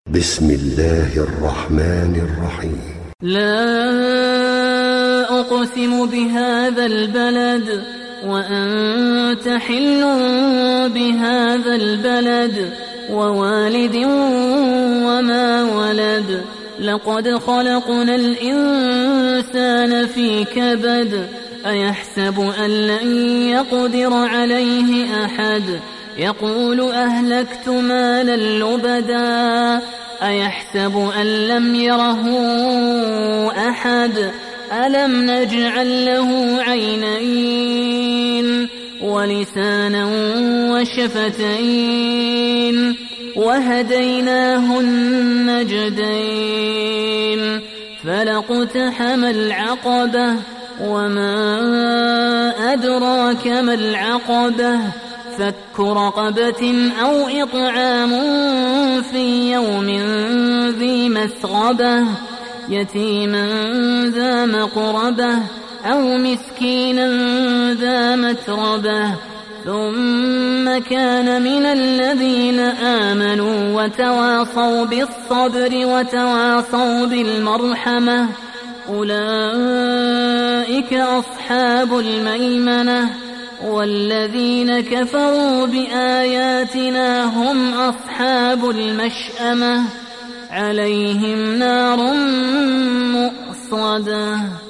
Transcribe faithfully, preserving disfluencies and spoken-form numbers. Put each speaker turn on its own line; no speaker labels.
بسم الله الرحمن الرحيم.
لا أقسم بهذا البلد وأنت حل بهذا البلد ووالد وما ولد لقد خلقنا الإنسان في كبد أيحسب أن لن يقدر عليه أحد يقول أهلكت مالا لبدا أيحسب أن لم يره أحد ألم نجعل له عينين ولسانا وشفتين وهديناه النجدين فلاقتحم العقبة وما أدراك ما العقبة فك رقبة أو إطعام في يوم ذي مسغبة يتيما ذا مقربة أو مسكينا ذا متربة ثم كان من الذين آمنوا وتواصوا بالصبر وتواصوا بالمرحمة أولئك أصحاب الميمنة والذين كفروا بآياتنا هم أصحاب المشأمة عليهم نار مؤصدة.